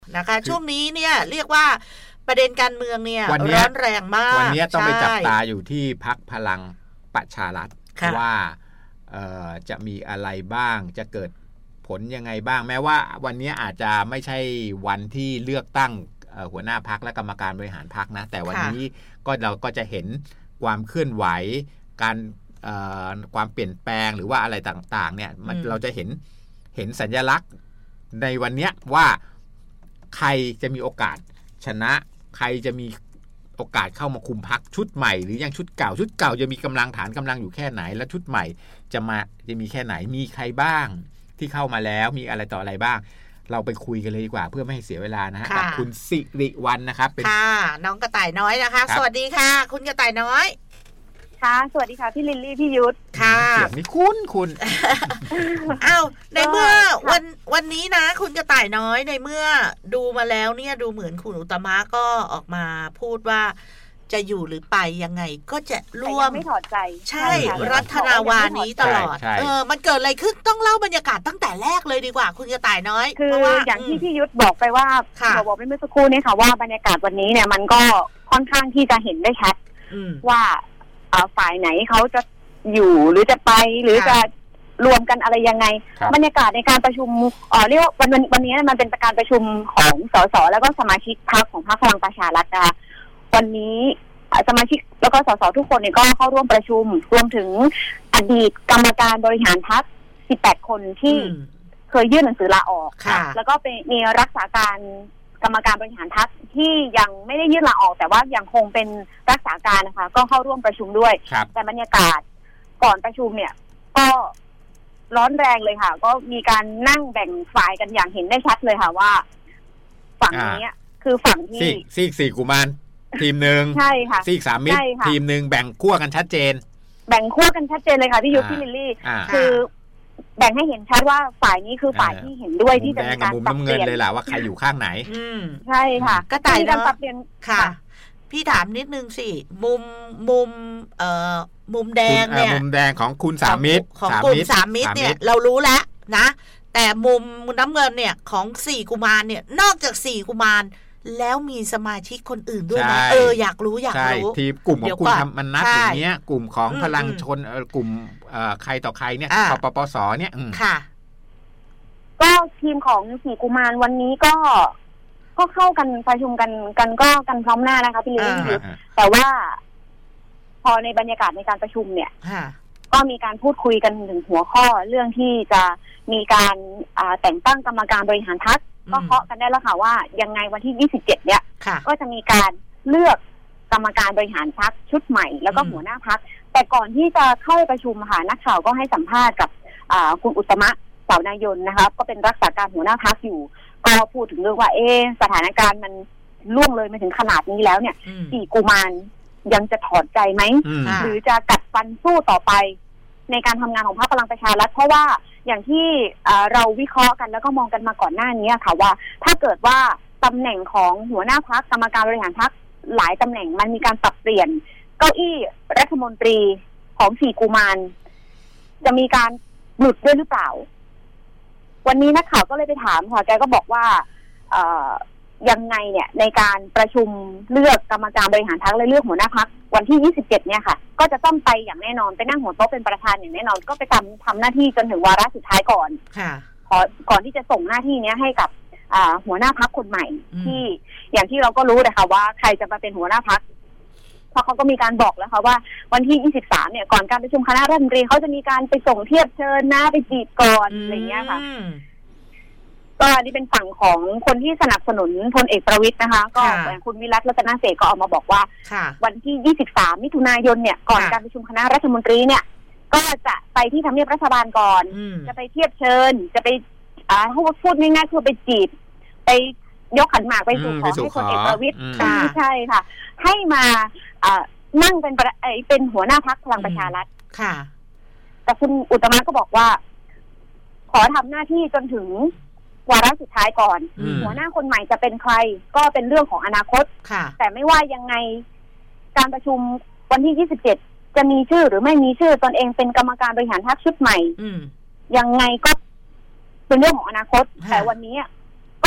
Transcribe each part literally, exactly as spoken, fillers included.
นะคะช่วงนี้เนี่ยเรียกว่าประเด็นการเมืองเนี่ยร้อนแรงมากวันนี้ต้องไปจับตาอยู่ที่พรรคพลังประชารัฐว่าจะมีอะไรบ้างจะเกิดผลยังไงบ้างแม้ว่าวันนี้อาจจะไม่ใช่วันที่เลือกตั้งหัวหน้าพรรคและกรรมการบริหารพรรคนะแต่วันนี้ก็เราก็จะเห็นความเคลื่อนไหวการความเปลี่ยนแปลงหรือว่าอะไรต่างๆเนี่ยเราจะเห็นเห็นสัญลักษณ์ในวันนี้ว่าใครจะมีโอกาสชนะใครจะมีโอกาสเข้ามาคุมพรรคชุดใหม่หรือยังชุดเก่าชุดเก่าจะมีกำลังฐานกำลังอยู่แค่ไหนและชุดใหม่จะมาจะมีแค่ไหนมีใครบ้างที่เข้ามาแล้วมีอะไรต่ออะไรบ้างเราไปคุยกันเลยดีกว่าเพื่อไม่ให้เสียเวลานะฮะกับคุณสิริวรรณนะครับเป็นค่ะน้องกระต่ายน้อยนะคะสวัสดีค่ะคุณกระต่ายน้อยค่ะสวัสดีค่ะพี่ลิลลี่พี่ยุทธค่ะเสียงนี่คุ้นคุณอ้าวในเมื่อวันวันนี้นะคุณกระต่ายน้อยในเมื่อดูมาแล้วเนี่ยดูเหมือนคุณอุตมะก็ออกมาพูดว่าจะอยู่หรือไปยังไงก็จะร่วมไม่ถอดใจใช่รัฐนาวานี้ตลอดเออมันเกิดอะไรขึ้นต้องเล่าบรรยากาศตั้งแต่แรกเลยดีกว่าคุณกระต่ายน้อยคืออย่างที่พี่ยุทธบอกไปว่าบอกไปเมื่อสักครู่นี้ค่ะว่าบรรยากาศวันนี้เนี่ยมันก็ค่อนข้างที่จะเห็นได้ชัดว่าฝ่ายไหนเขาจะอยู่หรือจะไปหรือจะรวมกันอะไรยังไงบรรยากาศในการประชุมเอ่อเรียกว่าวันวันนี้มันเป็นการประชุมของสสแล้วก็สมาชิกพรรคของพรรคพลังประชารัฐนะคะวันนี้สมาชิกแล้วก็สสทุกคนเนี่ยก็เข้าร่วมประชุมรวมถึงอดีตกรรมการบริหารพรรคสิบแปดคนที่เคยยื่นหนังสือลาออกแล้วก็เป็นมีรักษาการกรรมการบริหารพรรคที่ยังไม่ได้ยื่นลาออกแต่ว่ายังคงเป็นรักษาการนะคะก็เข้าร่วมประชุมด้วยแต่บรรยากาศก่อนประชุมเนี่ยก็ร้อนแรงเลยค่ะก็มีการนั่งแบ่งฝ่ายกันอย่างเห็นได้ชัดเลยค่ะว่าฝั่งนี้คือฝั่งที่ซีกสี่กุมารทีมหนึ่งใช่ค่ะซีกสามมิตรทีมหนึ่งแบ่งขั้วกันชัดเจนแบ่งขั้วกันชัดเจนเลยค่ะพี่ยุทธพี่ลิลลี่คือแบ่งให้เห็นชัดว่าฝ่ายนี้คือฝ่ายที่เห็นด้วยที่จะมีการปรับเปลี่ยนเลยแหละว่าใครอยู่ข้างไหนใช่ค่ะก็ต่การปรับเปลี่ยนค่ะพี่ถามนิดนึงสิมุมมุมเอ่อมุมแดงเนี่ยมุมแดงของคุณสามมิตรของกลุ่มสามมิตรเนี่ยเรารู้แล้วนะแต่มุมน้ำเงินเนี่ยของสี่กุมารเนี่ยนอกจากสี่กุมารแล้วมีสมาชิกคนอื่นด้วยนะเอออยากรู้อยากรู้ทีมกลุ่มของคุณทำมันนัดอย่างเงี้ยกลุ่มของพลังชนกลุ่มใครต่อใครเนี่ยปปปสเนี่ยค่ะก็ทีมของสี่กุมารวันนี้ก็ก็เข้ากันประชุมกันกันก็กันพร้อมหน้านะคะพี่ลิลลี่แต่ว่าพอในบรรยากาศในการประชุมเนี่ยก็มีการพูดคุยกันถึงหัวข้อเรื่องที่จะมีการแต่งตั้งกรรมการบริหารพรรคก็เคาะกันได้แล้วค่ะว่ายังไงวันที่ยี่สิบเจ็ดเนี่ยก็จะมีการเลือกกรรมการบริหารพรรคชุดใหม่แล้วก็หัวหน้าพรรคแต่ก่อนที่จะเข้าไปประชุมค่ะนักข่าวก็ให้สัมภาษณ์กับคุณอุตมะสาวนายนนะคะก็เป็นรักษาการหัวหน้าพรรคอยู่ก็พูดถึงเรื่องว่าเอ๊ะสถานการณ์มันล่วงเลยมาถึงขนาดนี้แล้วเนี่ยสี่กุมารยังจะถอดใจไหมหรือจะกัดฟันสู้ต่อไปในการทำงานของพรรคพลังประชารัฐเพราะว่าอย่างที่เราวิเคราะห์กันแล้วก็มองกันมาก่อนหน้านี้ค่ะว่าถ้าเกิดว่าตำแหน่งของหัวหน้าพรรคกรรมการบริหารพรรคหลายตำแหน่งมันมีการปรับเปลี่ยนเก้าอี้รัฐมนตรีของสี่กุมารจะมีการหลุดด้วยหรือเปล่าวันนี้นักข่าวก็เลยไปถามค่ะแกก็บอกว่าเอ่อยังไงเนี่ยในการประชุมเลือกกรรมการบริหารพรรคและเลือกหัวหน้าพรรควันที่ยี่สิบเจ็ดเนี่ยค่ะก็จะต้องไปอย่างแน่นอนไปนั่งหัวโต๊ะเป็นประธานอย่างแน่นอนก็ไปทำทำหน้าที่จนถึงวาระสุดท้ายก่อนค่ะขอก่อนที่จะส่งหน้าที่นี้ให้กับอ่าหัวหน้าพรรคคนใหม่ที่อย่างที่เราก็รู้นะคะว่าใครจะมาเป็นหัวหน้าพรรคเพราะเขาก็มีการบอกแล้วค่ะว่าวันที่ยี่สิบสามเนี่ยก่อนการประชุมคณะรัฐมนตรีเขาจะมีการไปส่งเทียบเชิญนะไปจีบก่อนอะไรเงี้ยค่ะก็อันนี้เป็นฝั่งของคนที่สนับสนุนพลเอกประวิตรนะคะก็อย่างคุณวิรัตรัตนเสกก็ออกมาบอกว่าวันที่ยี่สิบสามมิถุนายนเนี่ยก่อนการประชุมคณะรัฐมนตรีเนี่ยก็จะไปที่ทำเนียบรัฐบาลก่อนจะไปเทียบเชิญจะไปอ่าพูดง่ายๆคือไปจีบไปยกขันหมากไปสู่ขอให้พลเอกประวิตรใช่ค่ะให้มาอ่านั่งเป็นเป็นหัวหน้าพรรคพลังประชารัฐค่ะแต่คุณอุตมะก็บอกว่าขอทำหน้าที่จนถึงวาระสุดท้ายก่อนหัวหน้าคนใหม่จะเป็นใครก็เป็นเรื่องของอนาคตแต่ไม่ว่ายังไงการประชุมวันที่ยี่สิบเจ็ดจะมีชื่อหรือไม่มีชื่อตนเองเป็นกรรมการบริหารพรรคชุดใหม่ยังไงก็เป็นเรื่องของอนาคตแต่วันนี้ก็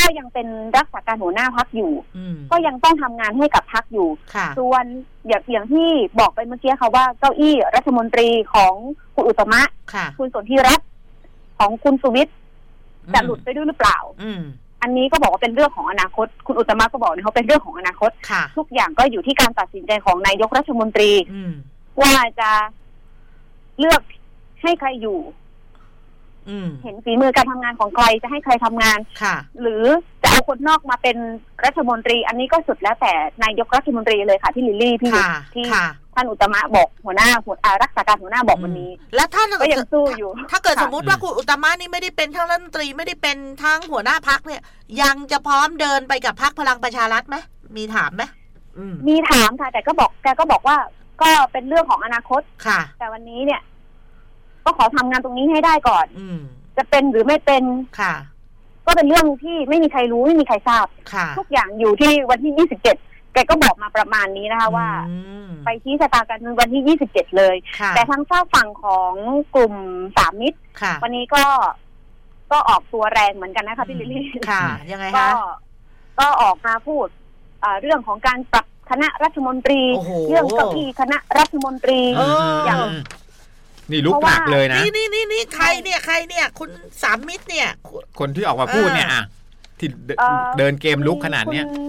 ยังเป็นรักษาการหัวหน้าพรรคอยู่มก็ยังต้องทำงานให้กับพรรคอยู่ค่ะส่วนอย่างอย่างที่บอกไปเมื่อกี้ค่ะว่าเก้าอี้รัฐมนตรีของคุณอุตตมะค่ะคุณสนธิรัตน์ของคุณสุวิทย์จะหลุดไปด้วยหรือเปล่าอืมอันนี้ก็บอกว่าเป็นเรื่องของอนาคตคุณอุตตมะก็บอกเนี่ยเขาเป็นเรื่องของอนาคตค่ะทุกอย่างก็อยู่ที่การตัดสินใจของนายกรัฐมนตรีอืมว่าจะเลือกให้ใครอยู่อืมเห็นฝีมือการทำงานของใครจะให้ใครทำงานค่ะหรือจะเอาคนนอกมาเป็นรัฐมนตรี อันนี้ก็สุดแล้วแต่นายกรัฐมนตรีเลยค่ะที่ลิลลี่พี่ยุทธค่ะที่ค่ะท่านอุตตมะบอกหัวหน้าหัวอ่ารักษาการหัวหน้าบอกวันนี้แล้วถ้าก็ยังสู้อยู่ถ้าเกิดค่ะสมมุติว่าคุณอุตตมะนี่ไม่ได้เป็นทั้งรัฐมนตรีไม่ได้เป็นทั้งหัวหน้าพรรคเนี่ย ยังจะพร้อมเดินไปกับพรรคพลังประชารัฐไหมมีถามไหมอืมมีถามค่ะ แต่ก็บอกแกก็บอกว่าก็เป็นเรื่องของอนาคตค่ะแต่วันนี้เนี่ย ก็ขอทำงานตรงนี้ให้ได้ก่อนอืมจะเป็นหรือไม่เป็นค่ะก็เป็นเรื่องที่ไม่มีใครรู้ไม่มีใครทราบค่ะทุกอย่างอยู่ที่วันที่ยี่สิบเจ็ดแกก็บอกมาประมาณนี้นะคะว่าอืมไปชี้ชะตากันวันที่ยี่สิบเจ็ดเลยค่ะแต่ทั้งฝากฝั่งของกลุ่มสามมิตรค่ะวันนี้ก็ก็ออกตัวแรงเหมือนกันนะคะพี่ลิลลี่ค่ะ ยังไงก็คะก็ออกมาพูดอ่าเรื่องของการปรับคณะรัฐมนตรีโอ้โหเรื่องเก้าอี้คณะรัฐมนตรีเอออย่างนี่ลุกหนักเลยนะนี่นี่นี่นี่ใครเนี่ยใครเนี่ย คุณสามมิตรเนี่ยคนที่ออกมาพูดเนี่ยอ่ะที่เดินเอ่อเดินเกมลุกขนาดเนี้ยคุณ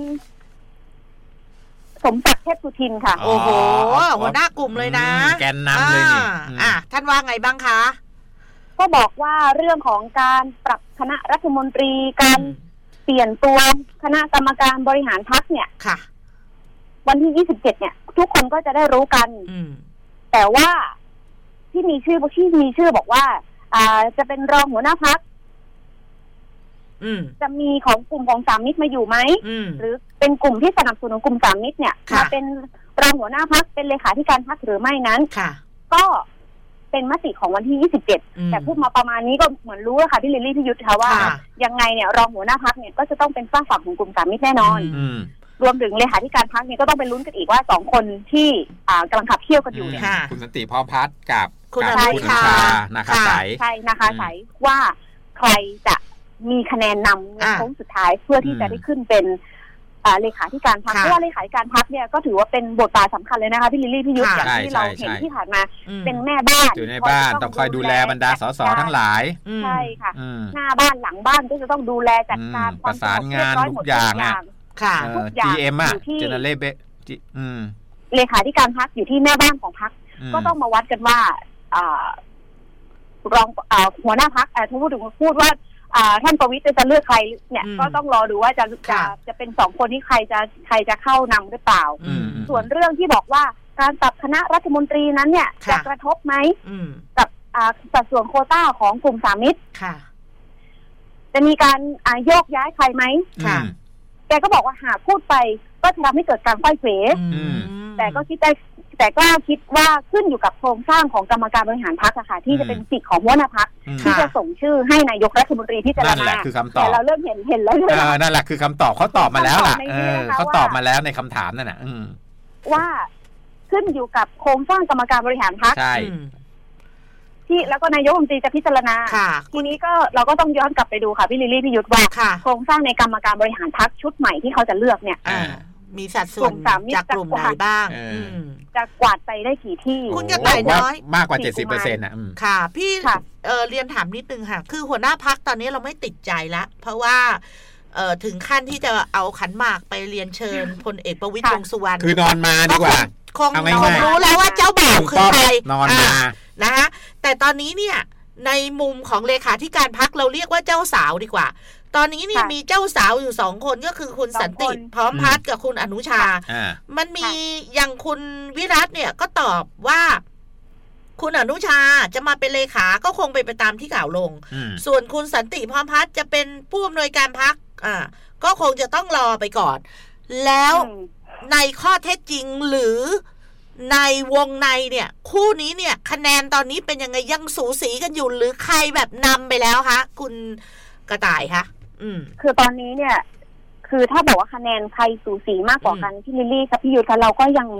สมศักดิ์เทพสุทินค่ะอ๋อโอ้โห หัวหน้ากลุ่มเลยนะอืมแกนนำเลยนี่อ่าอืมอ่ะท่านว่าไงบ้างคะก็บอกว่าเรื่องของการปรับคณะรัฐมนตรีการอืมเปลี่ยนตัวคณะกรรมการบริหารพรรคเนี่ยค่ะวันที่ยี่สิบเจ็ดเนี่ย ทุกคนก็จะได้รู้กันอืมแต่ว่าที่มีชื่อที่มีชื่อบอกว่า อ่าจะเป็นรองหัวหน้าพรรคอืมจะมีของกลุ่มของสามมิตรมาอยู่ไหมอืมหรือเป็นกลุ่มที่สนับสนุนกลุ่มสามมิตรเนี่ยค่ะมาเป็นรองหัวหน้าพรรคเป็นเลขาธิการพรรคหรือไม่นั้นค่ะก็เป็นมติของวันที่ยี่สิบเจ็ดอืมแต่พูดมาประมาณนี้ก็เหมือนรู้แล้วค่ะพี่ลิลลี่พี่ยุทธค่ะว่าค่ะยังไงเนี่ยรองหัวหน้าพรรคเนี่ยก็จะต้องเป็นฝากฝั่งของกลุ่มสามมิตรแน่นอนอืมรวมถึงเลขาธิการพรรคเนี่ยก็ต้องไปลุ้นกันอีกว่าสองคนที่อ่ากำลังขับเคี่ยวกันอยู่เนี่ยค่ะคุณสันติพร้อมพัฒน์กับคุณกัอนุคุณชาชานะคะค่ะใสใช่นะคะใสว่าใครจะมีคะแนนนำในอ่าโค้งสุดท้ายเพื่อที่จะได้ขึ้นเป็นอ่าเลขาธิการพรรคค่ะเพราะว่าเลขาธิการพรรคเนี่ยก็ถือว่าเป็นบทบาทสำคัญเลยนะคะพี่ลิลลี่พี่ยุทธค่ะอย่างที่เราใช่เห็นใช่ที่ผ่านมาอืมเป็นแม่บ้านอยู่ในบ้านต้องคอยดูแลบรรดาสสทั้งหลายอืมใช่ค่ะอืมหน้าบ้านหลังบ้านก็จะต้องดูแลจัดการอืมความสงบประสานงานเรียบร้อยหมดทุกอย่างอะค่ะเอทุอกอย่างจี เอ็ม อ่ะอยู่ที่เจเนเรเบจิอืมเลขาธิการพรรคอยู่ที่แม่บ้านของพรรคอืมก็ต้องมาวัดกันว่าอ่ารองอ่าหัวหน้าพรรคอ่าถ้าพูดถึงพูดว่าอ่าท่านประวิตรจะเลือกใครเนี่ยอืมก็ต้องรอดูว่าจะจะค่ะจะเป็นสองคนที่ใครจะใครจะเข้านำหรือเปล่าอืมส่วนเรื่องที่บอกว่าการปรับคณะรัฐมนตรีนั้นเนี่ยค่ะจะกระทบไหมอืมกับอ่าสัดส่วนโควต้าของกลุ่มสามมิตรค่ะจะมีการอ่าโยกย้ายใครไหมค่ะอืมแกก็บอกว่าหากพูดไปก็จะทำให้เกิดการไขว้เขวอืมแต่ก็คิดได้แต่ก็คิดว่าขึ้นอยู่กับโครงสร้างของกรรมการบริหารพรรคอะค่ะที่จะเป็นสิทธิ์ของหัวหน้าพรรคอืมที่จะส่งชื่อให้นายกรัฐมนตรีพิจารนั่นณาแหละคือคำตอแต่บเราเริ่มเห็นเห็นแล้วใช่ไหมเออคะนั่นแหละคือคำตอบเขาตอบมาแล้วล่ะคำตอบในเอนี้อนะคะเขาว่าตอบมาแล้วในคำถามนั่นน่ะ อืมว่าขึ้นอยู่กับโครงสร้างกรรมการบริหารพรรคใช่อืมที่แล้วก็นายกรัฐมนตรีจะพิจารณาค่ะทีนี้ก็เราก็ต้องย้อนกลับไปดูค่ะพี่ลิลลี่พี่ยุทธว่าค่ะโครงสร้างในกรรมการบริหารพรรคชุดใหม่ที่เขาจะเลือกเนี่ยอ่า มีสัดส่กวลุ่นมสามมิตรจากกลุ่มไหนจากบ้างเอออืมจะกวาดไปได้กี่ที่คุณกระต่ายน้อยมากกว่าเจ็ดสิบเปอร์เซ็นต์อ่ะอืมค่ะ พี่ค่ะเออเรียนถามนิดนึงค่ะ คือหัวหน้าพักตอนนี้เราไม่ติดใจละเพราะว่าเออถึงขั้นที่จะเอาขันหมากไปเรียนเชิญพลเอกประวิตรค่ะวงษ์สุวรรณคือนอนมาดีกว่าคงเอาคง่ายงๆรู้แล้วว่าเจ้าบ่าวคือใครนอนมาอ่ะนะคะแต่ตอนนี้เนี่ยในมุมของเลขาธิการพักเราเรียกว่าเจ้าสาวดีกว่า ตอนนี้เนี่ยค่ะมีเจ้าสาวอยู่สองคนก็คือคุณสองสันติคนพร้อมพัฒน์กับคุณอนุชาอ่ามันมีอย่างคุณวิรัตเนี่ยก็ตอบว่า คุณอนุชาจะมาเป็นเลขาก็คงไปไปตามที่กล่าวลงอืมส่วนคุณสันติพร้อมพัฒน์จะเป็นผู้อำนวยการพักอ่าก็คงจะต้องรอไปก่อน แล้วอืมในข้อเท็จจริงหรือในวงในเนี่ย คู่นี้เนี่ย คะแนนตอนนี้เป็นยังไงยังสูสีกันอยู่หรือใครแบบนำไปแล้วคะคุณกระต่ายคะอืมคือตอนนี้เนี่ย คือถ้าบอกว่าคะแนนใครสูสีมากกว่ากันพี่ลิลลี่กับพี่ยุทธคะเราก็ยัง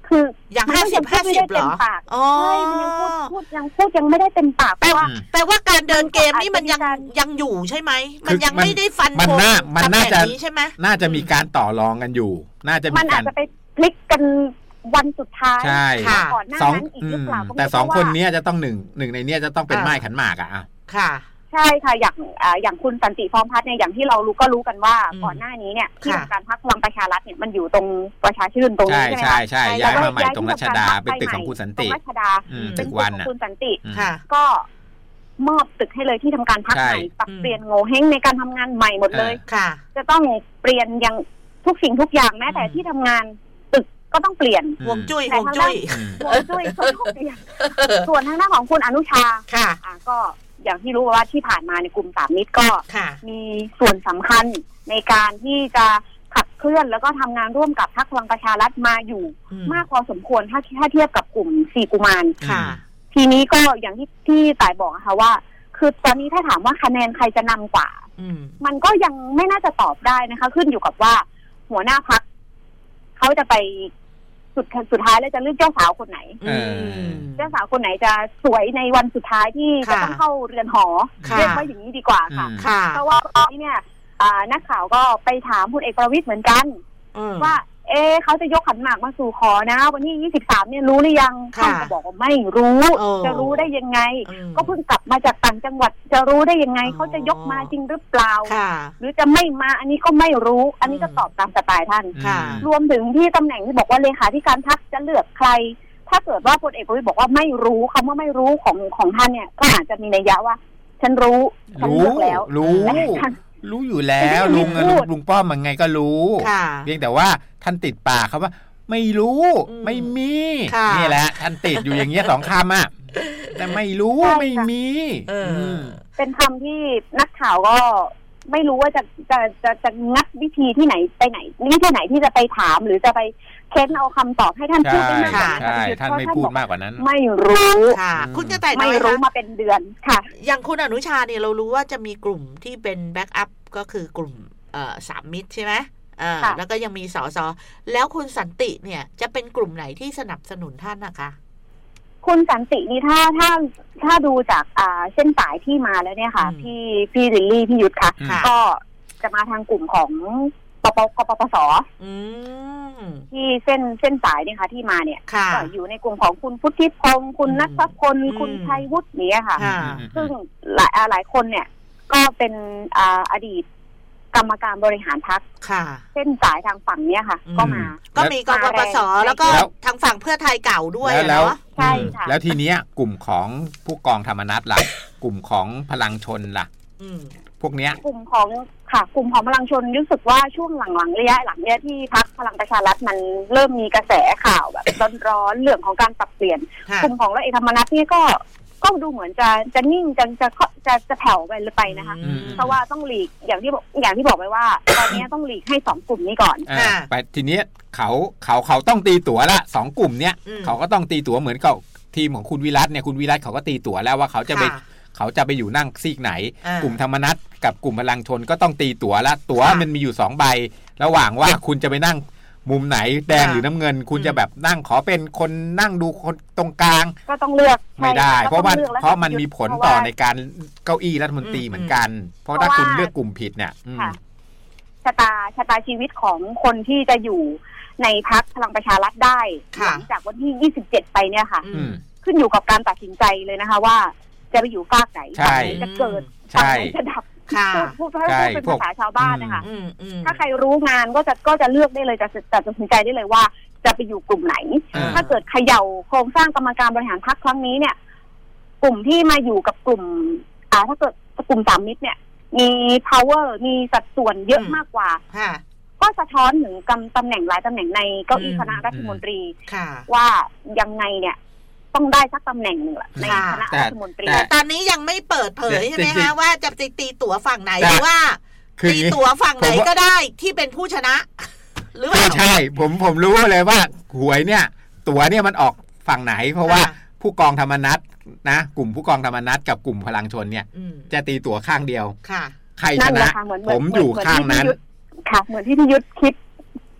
คืออย่างห้าสิบห้าสิบเหรออ๋อใช่มันยังพูดพูดยังพูดยังไม่ได้เต็มปากแปลว่าแปลว่าการเดินเกมนี่มันยังยังอยู่ใช่ไหมมันยังไม่ได้ฟันธงมันน่าจะใช่ไหมน่าจะมีการต่อรองกันอยู่น่าจะมันอาจจะไปพลิกกันวันสุดท้ายใช่ก่อนหน้านั้นอีกหรือเปล่าแต่สองคนนี้จะต้องหนึ่งหนึ่งในนี้จะต้องเป็นไม้ขันหมากอ่ะค่ะใช่ค่ะอย่างอย่างคุณสันติพร้อมพัฒน์เนี่ยอย่างที่เรารู้ก็รู้กันว่าก่อนหน้านี้เนี่ยที่การพรรคพลังประชารัฐเนี่ยมันอยู่ตรงประชาชื่นตรงนี้ใช่ไหมคะใช่ใช่ย้ายมาใหม่ตรงรัชดาเป็นตึกของคุณสันติรัชดาตึกวันของคุณสันติค่ะก็มอบตึกให้เลยที่ทำการพรรคใหม่ปรับเปลี่ยนโง่เฮงในการทำงานใหม่หมดเลยค่ะจะต้องเปลี่ยนอย่างทุกสิ่งทุกอย่างแม้แต่ที่ทำงานตึกก็ต้องเปลี่ยนห่วงจุ้ยห่วงจุ้ยห่วงจุ้ยก็ต้องเปลี่ยนส่วนทางด้านของคุณอนุชาค่ะก็อย่างที่รู้ว่าที่ผ่านมาในกลุ่มสามมิตรก็มีส่วนสำคัญในการที่จะขับเคลื่อนแล้วก็ทำงานร่วมกับพรรคพลังประชารัฐมาอยู่มากพอสมควรถ้าถ้าเทียบกับกลุ่มสี่กุมารทีนี้ก็อย่างที่ที่ต่ายบอกนะคะว่าคือตอนนี้ถ้าถามว่าคะแนนใครจะนำกว่ามันก็ยังไม่น่าจะตอบได้นะคะขึ้นอยู่กับว่าหัวหน้าพรรคเขาจะไปสุดสุดท้ายแล้วจะเลือกเจ้าสาวคนไหนเจ้าสาวคนไหนจะสวยในวันสุดท้ายที่จะต้องเข้าเรือนหอเรียกว่าอย่างนี้ดีกว่าค่ะเพราะว่าตอนนี้เนี่ยนักข่าวก็ไปถามพลเอกประวิตรเหมือนกันว่าเอ๊เขาจะยกขันหมากมาสู่ขอนะวันที่ยี่สิบสามเนี่ยรู้หรือยังท่านก็บอกว่าไม่รู้จะรู้ได้ยังไงก็เพิ่งกลับมาจากต่างจังหวัดจะรู้ได้ยังไงเขาจะยกมาจริงหรือเปล่าหรือจะไม่มาอันนี้ก็ไม่รู้อันนี้ก็ตอบตามสไตล์ท่านรวมถึงที่ตำแหน่งที่บอกว่าเลขาธิการพรรคจะเลือกใครถ้าเกิดว่าพลเอกประวิตรบอกว่าไม่รู้คำว่าไม่รู้ของของท่านเนี่ยก็อาจจะมีนัยยะว่าฉันรู้ฉันเลือกแล้วรู้รู้อยู่แล้วลุงลุงป้อมมันไงก็รู้เพียงแต่ว่าท่านติดปากครับว่าไม่รู้ไม่มีนี่แหละท่านติดอยู่อย่างเงี้ยสองคำอ่ะแต่ไม่รู้ไม่มีเป็นคำที่นักข่าวก็ไม่รู้ว่าจะจะจะจะงัดวิธีที่ไหนไปไหนวิธีไหนที่จะไปถามหรือจะไปเค้นเอาคำตอบให้ท่านพูดได้มากกว่านั้นใช่ท่านไม่พูดมากกว่านั้นไม่รู้ค่ะคุณจะแต่ไม่รู้มาเป็นเดือนค่ะอย่างคุณอนุชาเนี่ยเรารู้ว่าจะมีกลุ่มที่เป็นแบ็กอัพก็คือกลุ่มเอ่อสามมิตรใช่ไหมอ่าแล้วก็ยังมีสสแล้วคุณสันติเนี่ยจะเป็นกลุ่มไหนที่สนับสนุนท่านนะคะคุณสันตินี่ถ้าถ้าถ้าดูจากอ่าเส้นสายที่มาแล้วเนี่ยค่ะพี่พี่ลิลลี่พี่ยุทธค่ะก็จะมาทางกลุ่มของปปกปปสที่เส้นเส้นสายเนี่ยค่ะที่มาเนี่ยก็อยู่ในกลุ่มของคุณพุทธิพงศ์คุณณัฐพลคุณชัยวุฒิเนี่ยค่ะซึ่งหลายหลายคนเนี่ยก็เป็นอ่าอดีตกรรมการบริหารพรรคเส้นสายทางฝั่งเนี้ยค่ะก็มาก็มีกปปสแล้วก็ทางฝั่งเพื่อไทยเก่าด้วยเนาะใช่ค่ะแล้วทีเนี้ยกลุ่มของผู้กองธรรมนัสล่ะกลุ่มของพลังชนล่ะพวกเนี้ยกลุ่มของค่ะกลุ่มของพลังชนรู้สึกว่าช่วงหลังๆระยะหลังเนี่ยที่พรรคพลังประชารัฐมันเริ่มมีกระแสข่าวแบบร้อนๆเรื่องของการปรับเปลี่ยนกลุ่มของร้อยเอกธรรมนัสนี่ก็ก็ดูเหมือนจะจะนิ่งจะจะจะจะแผ่วไปเลยไปนะคะเพราะว่าต้องหลีกอย่างที่อย่างที่บอกไว้ว่าตอนนี้ต้องหลีกให้สองกลุ่มนี้ก่อนไปทีนี้เขาเขาเขาต้องตีตั๋วละสองกลุ่มเนี้ยเขาก็ต้องตีตั๋วเหมือนกับทีมของคุณวิรัตเนี่ยคุณวิรัตเขาก็ตีตั๋วแล้วว่าเขาจะไปเขาจะไปอยู่นั่งซีกไหนกลุ่มธรรมนัสกับกลุ่มพลังชนก็ต้องตีตั๋วละตั๋วมันมีอยู่สองใบระหว่างว่าคุณจะไปนั่งมุมไหนแดงหรือน้ำเงินคุณจะแบบนั่งขอเป็นคนนั่งดูคนตรงกลางก็ต้องเลือกไม่ได้เพราะว่าเพราะมันมีผลต่อในการเก้าอี้รัฐมนตรีเหมือนกันเพราะถ้าคุณเลือกกลุ่มผิดเนี่ยชะตาชะตาชีวิตของคนที่จะอยู่ในพรรคพลังประชารัฐได้หลังจากวันที่ยี่สิบเจ็ดไปเนี่ยค่ะขึ้นอยู่กับการตัดสินใจเลยนะคะว่าจะไปอยู่ฝากไหนจะเกิดจะดับพูดพูดเป็นภาษาชาวบ้านนะคะถ้าใครรู้งานก็จะก็จะเลือกได้เลยจะจะตัดสินใจได้เลยว่าจะไปอยู่กลุ่มไหนถ้าเกิดเขย่าโครงสร้างกรรมการบริหารพรรคครั้งนี้เนี่ยกลุ่มที่มาอยู่กับกลุ่มอ่าถ้าเกิดกลุ่มสามมิตรเนี่ยมี power มีสัดส่วนเยอะมากกว่าก็สะท้อนถึงกำตำแหน่งหลายตำแหน่งในเก้าอี้คณะรัฐมนตรีว่ายังไงเนี่ยต้องได้สักตำแหน่งหนึ่งในคณะรัฐมนตรีแต่ตอนนี้ยังไม่เปิดเผยใช่ไหมคะว่าจะตีตั๋วฝั่งไหนหรือว่าตีตั๋วฝั่งไหนก็ได้ที่เป็นผู้ชนะหรือเปล่าใช่ผมผมรู้เลยว่าหวยเนี่ยตั๋วเนี่ยมันออกฝั่งไหนเพราะว่าผู้กองธรรมนัสนะกลุ่มผู้กองธรรมนัสกับกลุ่มพลังชนเนี่ยจะตีตั๋วข้างเดียวใครชนะผมอยู่ข้างนั้นค่ะเหมือนที่พี่ยุทธคิดก็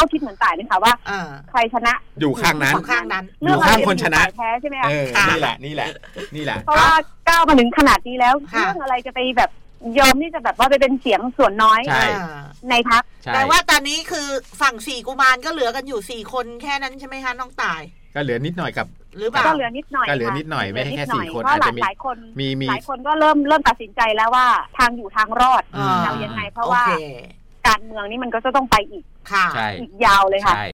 ก็คิดเหมือนต่ายนะคะว่าใครชนะอยู่ข้างนั้นข้างนั้นอยู่ข้างคนชนะแพ้ใช่ไหมคะนี่แหละนี่แหละนี่แหละเพราะว่าก้าวมาถึงขนาดนี้แล้วเรื่องอะไรจะไปแบบยอมที่จะแบบว่าไปเป็นเสียงส่วนน้อยในพรรคแต่ว่าตอนนี้คือฝั่งสี่กุมารก็เหลือกันอยู่สี่คนแค่นั้นใช่ไหมคะน้องต่ายก็เหลือนิดหน่อยกับหรือเปล่าก็เหลือนิดหน่อยก็เหลือนิดหน่อยไม่ใช่แค่สี่คนอาจจะมีหลายคนมีหลายคนก็เริ่มเริ่มตัดสินใจแล้วว่าทางอยู่ทางรอดเอายังไงเพราะว่าการเมืองนี่มันก็จะต้องไปอีกค่ะอีกยาวเลยค่ะ